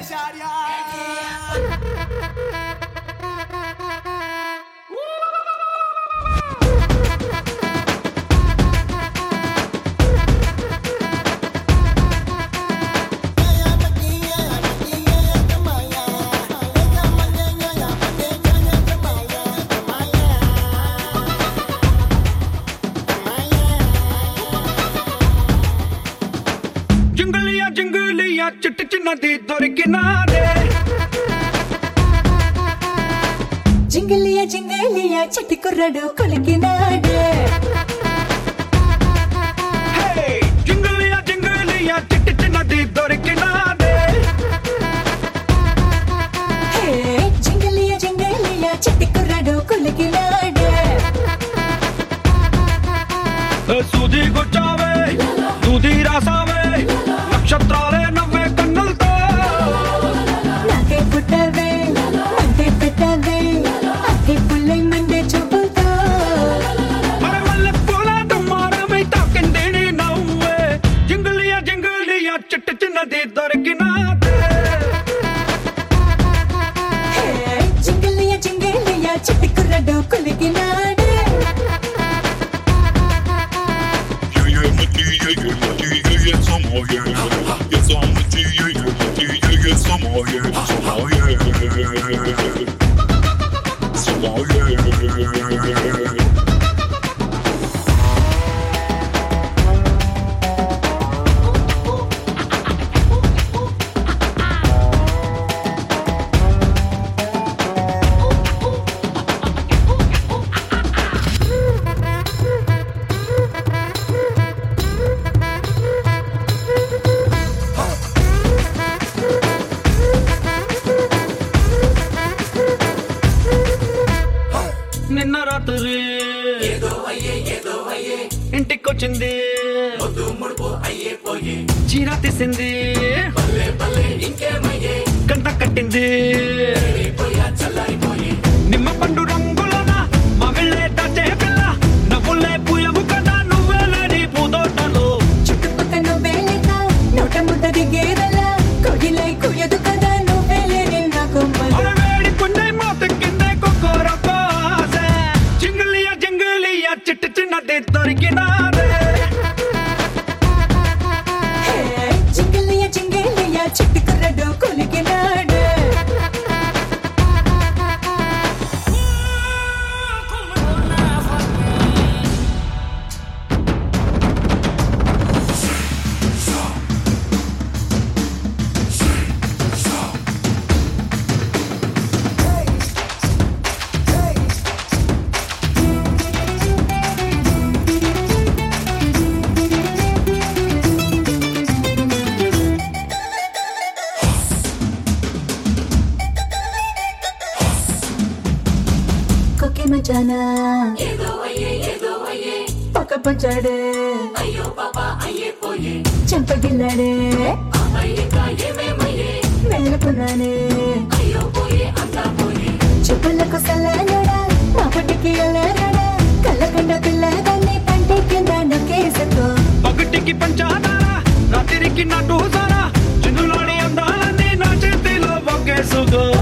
చిట్టి చిన్నది దొరికినాదే జింగిలియా జింగిలియా చిట్టి కుర్రాడు కొలికినాడే జింగిలియా జింగిలియా చిట్టి చిన్నది దొరికినాదే జింగిలియా జింగిలియా చిట్టి కుర్రాడు కొలికినాడే సూది గుచ్చావే దూది రాసావే నక్షత్రాలే నవ్వే కన్నులతో నాకే పుట్టవే అంటే పెట్టవే అట్టి పుల్లై మండే చూపులతో మరి మల్లె పూల దుమ్మారమై తాకింది నీ నవ్వే జింగిలియా జింగిలియా చిట్టి చిన్నది దొరికినాదే జింగిలియా జింగిలియా చిట్టి కుర్రాడు కొలికినాడే నిన్న రాత్రి ఇంటికొచ్చింది చీర తీసింది గంట కట్టింది నిమ్మ పండు రంగులన మవిళ్ళే దాచే పిల్ల నవ్వులే పూయవు కదా నువ్వే లేని పూదోటలు చుట్టుపక్కల నువ్వే లేక నోట ముద్ద దిగేదలా కొడిలై కుయ్యదు కదా నువ్వే లేని నా కొమ్మలు వేడి పుణ్య మోతెక్కిందే కొక్కోరకో ఆసే జింగిలియా జింగిలియా చిట్టి చిన్నది దొరికినాదే జింగిలియా జింగిలియా చిట్టి కుర్రాడు కొలికినాడే కొక్కి మచానా పక్క పంచాడే చెంపగిల్లాడే వెళ్ళకున్నానే చెప్పులకు సల్లనడా మా పట్టికి అల్లరడా కళ్ళగండ పిల్లదాన్ని పంటి కింద నొక్కేసుకో పగటికి పంచాదారా రాత్రికి నటు సారా చిన్నులోని అందాలన్నీ నా చేతిలో ఒకేసుకో